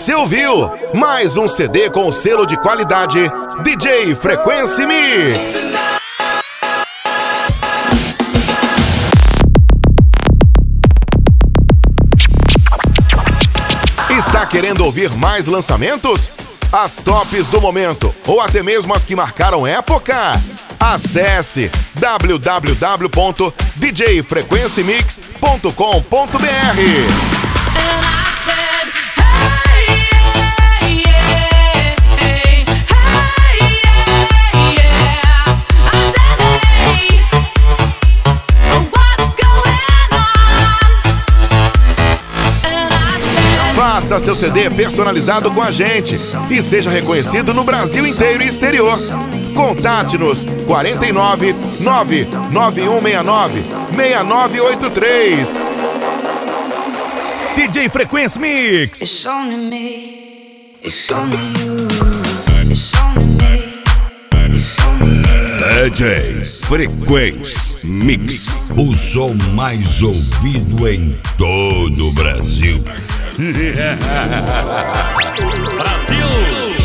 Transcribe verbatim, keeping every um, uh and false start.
Você ouviu mais um C D com o selo de qualidade D J Frequency Mix. Está querendo ouvir mais lançamentos? As tops do momento ou até mesmo as que marcaram época? Acesse w w w ponto d j frequency mix ponto com ponto b r. Faça seu C D personalizado com a gente e seja reconhecido no Brasil inteiro e exterior. Contate-nos quarenta e nove, nove nove um seis nove, seis nove oito três. D J Frequency Mix. It's only me. It's only you. It's only me. It's only you. D J Frequency Mix, o som mais ouvido em todo o Brasil. Brasil!